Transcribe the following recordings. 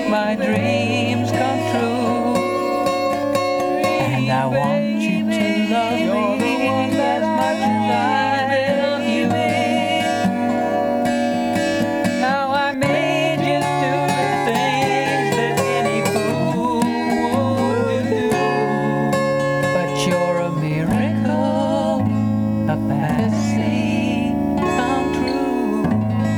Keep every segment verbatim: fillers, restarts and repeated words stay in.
make my dreams come true. And I want you to love me as much as I love you. Now I may just do the things that any fool would do, but you're a miracle, a fantasy come true.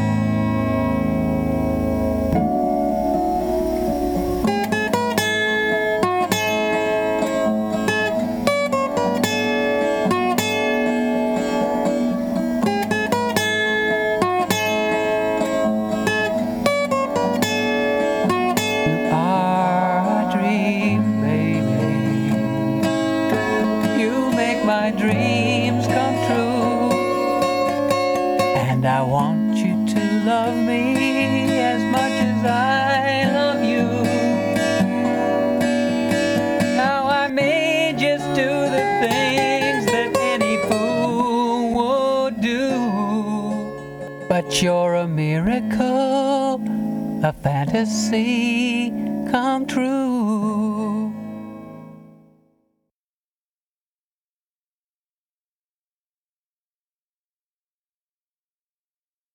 You are a dream, baby. You make my dreams come true. And I want you to love me as much as I love you. Now I may just do the things that any fool would do, but you're a miracle, a fantasy come true.